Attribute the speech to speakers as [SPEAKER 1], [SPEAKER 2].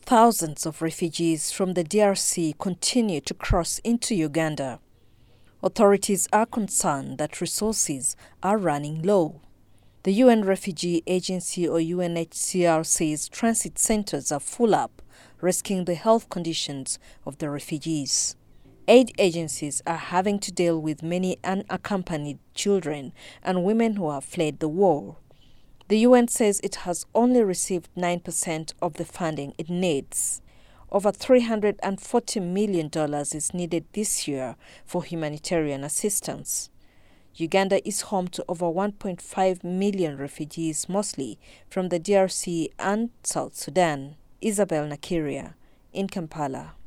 [SPEAKER 1] Thousands of refugees from the DRC continue to cross into Uganda. Authorities are concerned that resources are running low. The UN Refugee Agency or UNHCR says transit centers are full up, risking the health conditions of the refugees. Aid agencies are having to deal with many unaccompanied children and women who have fled the war. The UN says it has only received 9% of the funding it needs. Over $340 million is needed this year for humanitarian assistance. Uganda is home to over 1.5 million refugees, mostly from the DRC and South Sudan. Isabel Nakiria in Kampala.